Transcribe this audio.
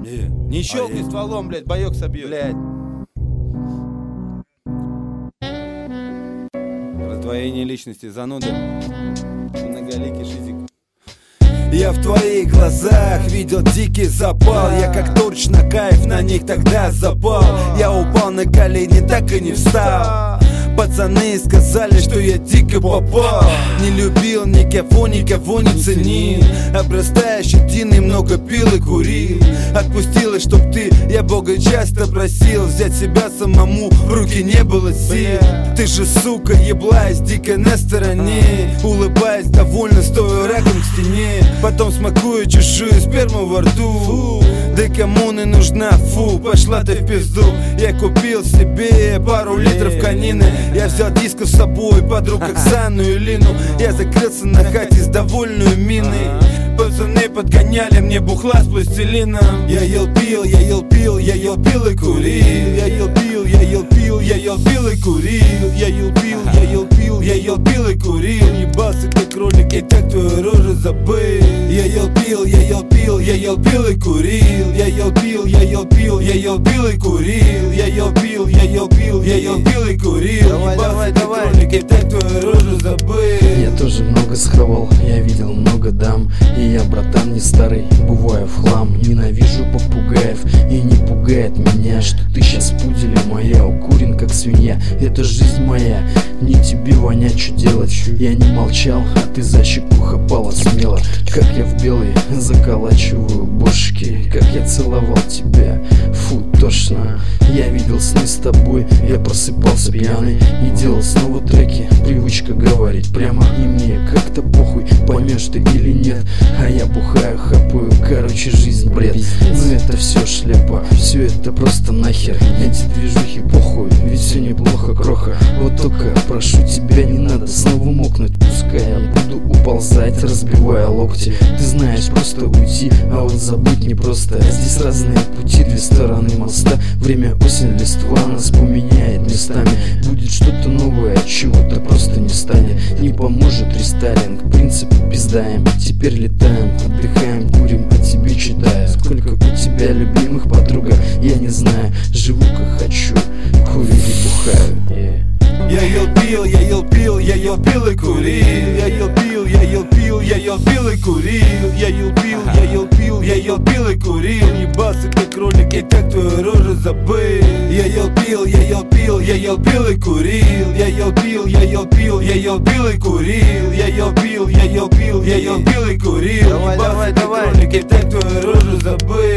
Не щелкай стволом, блядь, боёк собьёт. Блядь. Раздвоение личности, зануда. Многоликий шизик. Я в твоих глазах видел дикий запал. Я как точно кайф на них тогда запал. Я упал на колени, так и не встал. Пацаны сказали, что я дико попал. Не любил никого, никого не ценил. Обрастая щетиной, много пил и курил. Отпустила, чтоб ты, я Бога часто просил. Взять себя самому, в руки не было сил. Ты же, сука, еблась, дико на стороне. Улыбаясь, довольно стою раком к стене. Потом смакую чужую сперму во рту. Да кому не нужна, фу, пошла ты в пизду. Я купил себе пару литров конины. Я взял диско с собой, подруг Оксану и Лину. Я закрылся на хате с довольной миной. Пацаны подгоняли мне бухла с пластилином. Я ел, пил, я ел, пил, я ел, пил и курил. Я ел, пил, я ел, пил, я ел, пил и курил. Я ел, пил, я ел, пил, я ел, пил и курил. Ебался ты кролик, и так твою рожу забыл. Я ел, пил, я ел, пил, я ел, пил и курил. Я ел, пил, я ел, пил, я ел, пил и курил. Я ел, пил, я ел, пил, я ел, пил и курил. Давай, давай. Кролик, и так твою рожу забыл. Я тоже много схавал, я видел много дам. И я, братан, не старый, бываю в хлам. Ненавижу попугаев, и не пугает меня, что ты щас пуделя моя, укурен как свинья. Это жизнь моя, не тебе вонять, что делать. Я не молчал, а ты за щеку хапала смело. Как я в белый заколачиваю бошки, как я целовал тебя, фу, тошно. Я видел сны с тобой, я просыпался пьяный и делал снова треки. Привычка говорить прямо, и мне как-то похуй, поймешь ты или нет. А я бухаю, хапаю, короче, жизнь бред. Но это все шляпа, все это просто нахер. Эти движухи похуй, ведь все неплохо, кроха. Вот только прошу тебя, не надо снова мокнуть. Пускай я буду уползать, разбивая локти. Ты знаешь, просто уйти, а вот забыть непросто. Здесь разные пути, две стороны моста. Время осень, листва нас поменяет местами. Будет что-то новое, чего-то просто не станет. Не поможет рестайлинг, принцип пиздаем. Теперь летаем, отдыхаем, курим, о тебе читаю. Сколько у тебя любимых, подруга, я не знаю. Живу как хочу, курю и бухаю. Я ел, пил, я ел, пил, я ел, пил и курил. Я ел, пил, я ел, пил, я ел, пил и курил. Я ел, пил, я ел, пил, я ел, пил и курил. Ебался ты кролик, и так твою рожу забыл. Я ел, пил, я ел, пил, я ел, пил и курил. Я ел, пил, я ел, пил, я ел, пил и курил. Я ел, пил, я ел, пил, я ел, пил и курил. Давай, давай, давай. Кролик, и так твою рожу забыл.